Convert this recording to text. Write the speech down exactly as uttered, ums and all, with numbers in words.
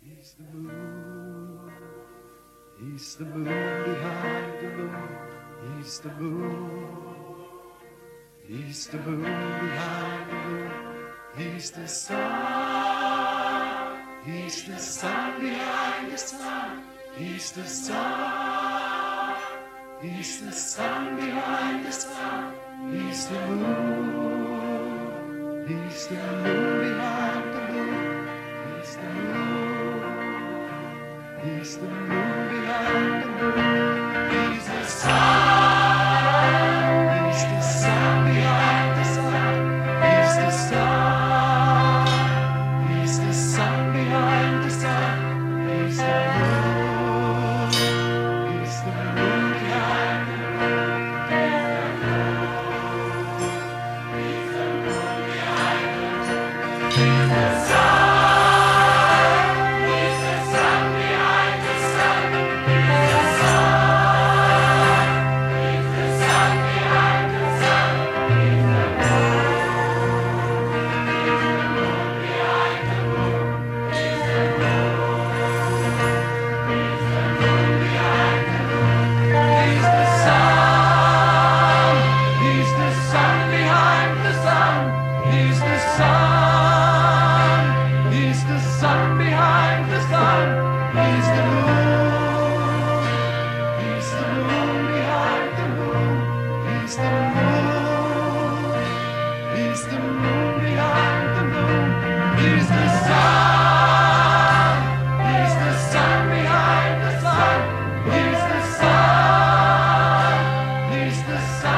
He's the moon. He's the moon behind the moon. He's the moon. He's the moon behind the moon. He's the sun. He's the sun behind the sun. He's the sun. He's the sun behind the sun. He's the moon. He's the moon behind the moon. He's the moon. He's the moon behind the moon. He's the sun. He's the sun behind the sun. He's the sun. He's the sun behind the sun. He's the moon. He's the moon behind the moon. He's the moon behind the moon. He's the sun. The sun.